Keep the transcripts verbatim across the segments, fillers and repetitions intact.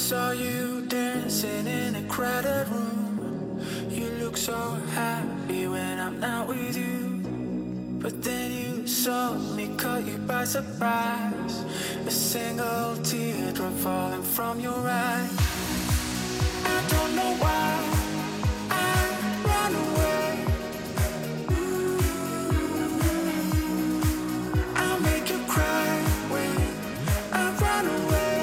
saw you dancing in a crowded room. You look so happy when I'm not with you. But then you saw me, caught you by surprise. A single teardrop falling from your eye. I don't know why I run away. I'll make you cry when I run away.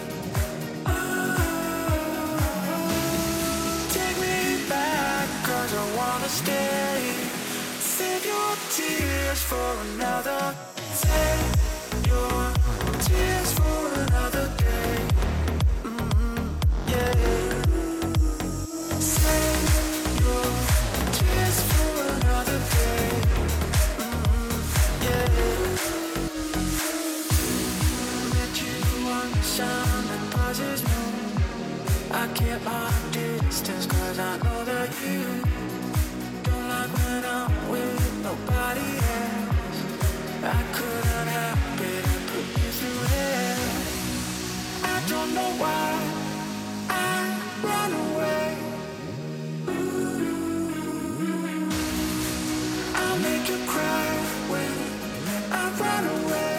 Take me back, cause I wanna stay. Save your tears for another. Save your tears for another day. Mm-hmm, yeah. Save your tears for another day. Mm-hmm, yeah. Met you once on the buzz's moon. I kept my distance cause I know that you don't like when I'm with nobody else. I couldn't help it and put you through hell. I don't know why I run away. I'll make you cry when I run away.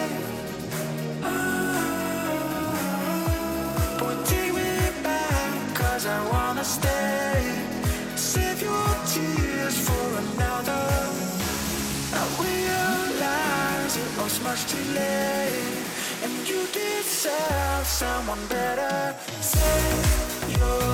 Boy, take me back, cause I wanna stay. Save your tears for another. I realize it was much too late, and you deserve someone better. Save your